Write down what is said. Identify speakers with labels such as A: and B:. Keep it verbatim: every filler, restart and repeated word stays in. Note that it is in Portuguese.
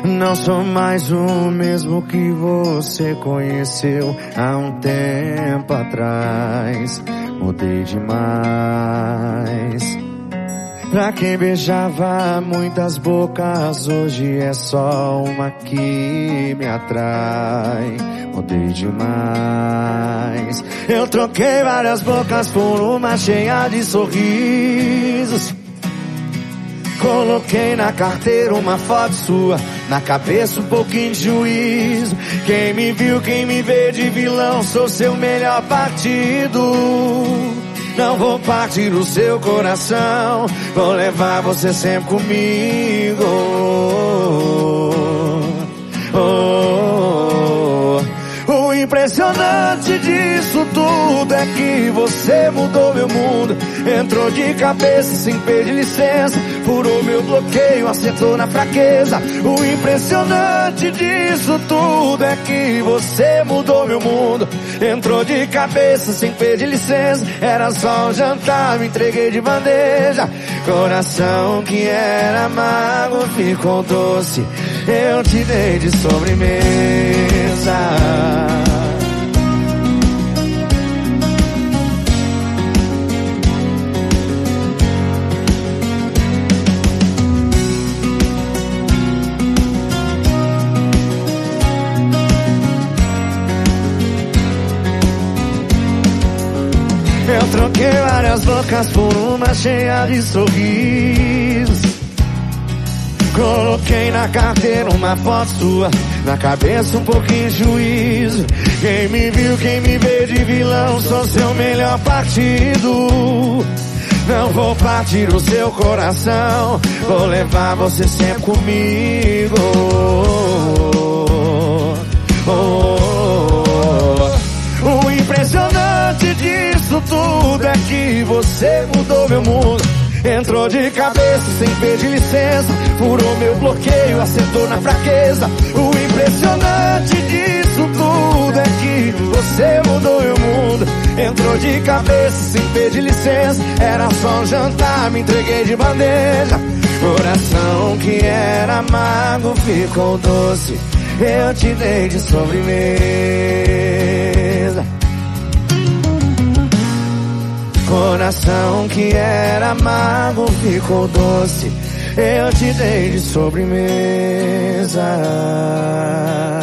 A: Não sou mais o mesmo que você conheceu há um tempo atrás. Mudei demais. Pra quem beijava muitas bocas, hoje é só uma que me atrai. Mudei demais. Eu troquei várias bocas por uma cheia de sorrisos. Coloquei na carteira uma foto sua, na cabeça um pouquinho de juízo. Quem me viu, quem me vê de vilão, sou seu melhor partido. Não vou partir o seu coração, vou levar você sempre comigo. Oh, oh, oh. O impressionante disso tudo é que você mudou meu mundo. Entrou de cabeça sem pedir licença, furou meu bloqueio, acertou na fraqueza. O impressionante disso tudo é que você mudou meu mundo. Entrou de cabeça sem pedir licença, era só um jantar, me entreguei de bandeja. Coração que era amargo ficou doce, eu te dei de sobremesa. Eu troquei várias bocas por uma cheia de sorrisos. Coloquei na carteira uma foto sua, na cabeça um pouquinho de juízo. Quem me viu, quem me vê de vilão, sou seu melhor partido. Não vou partir o seu coração, vou levar você sempre comigo. Oh, oh, oh. O impressionante disso tudo é que você mudou meu mundo. Entrou de cabeça sem pedir licença, furou meu bloqueio, acertou na fraqueza. O impressionante disso tudo é que você mudou meu mundo. Entrou de cabeça sem pedir licença, era só um jantar, me entreguei de bandeja. Coração que era amargo ficou doce, eu te dei de sobremesa. Coração que era amargo ficou doce, eu te dei de sobremesa.